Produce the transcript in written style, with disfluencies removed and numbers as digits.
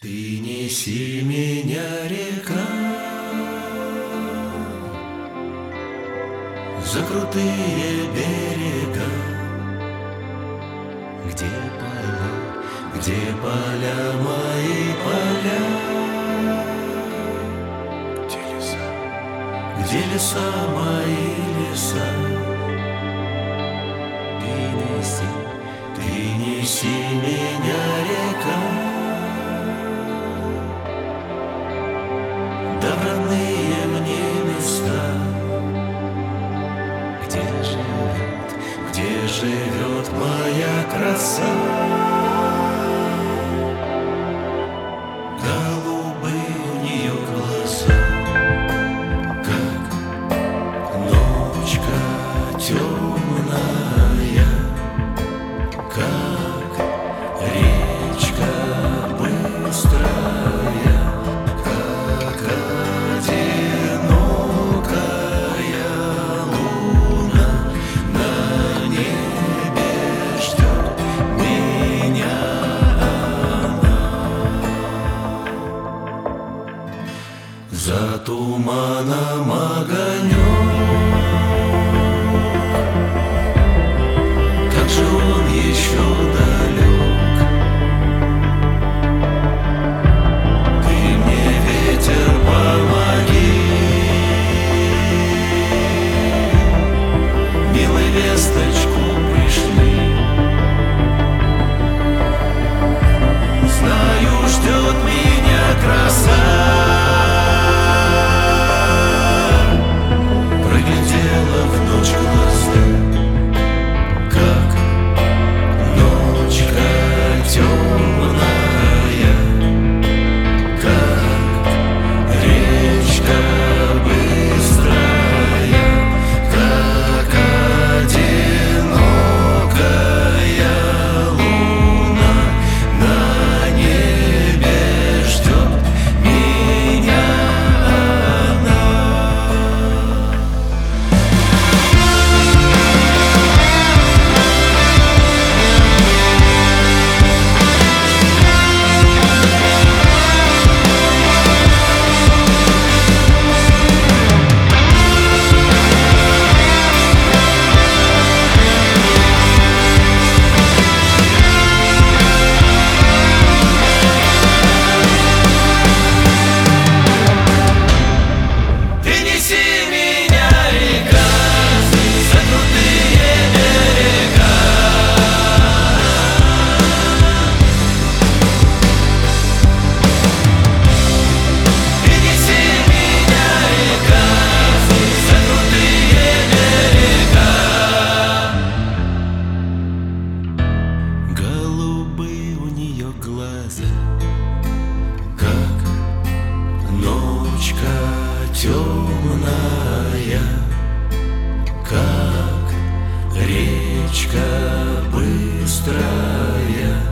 Ты неси меня, река, за крутые берега, где поля мои поля, где леса мои леса. Ты неси меня, река, да в родные мне места, где живет моя краса. Голубые у нее глаза, как ночка темная, как речка быстрая, как одинокая луна на небе ждет меня она. За туманом огонек, как же он еще далек. Ты мне, ветер, помоги, милой, весточку пришли. Знаю, ждет меня краса, проглядела в ночь глаза, как ночка темная, как речка быстрая, как одинокая луна на небе ждет меня она. Ты неси меня, река, за крутые берега, ты неси меня, река, за крутые берега. Голубые у нее глаза, как ночка темная, как речка быстрая,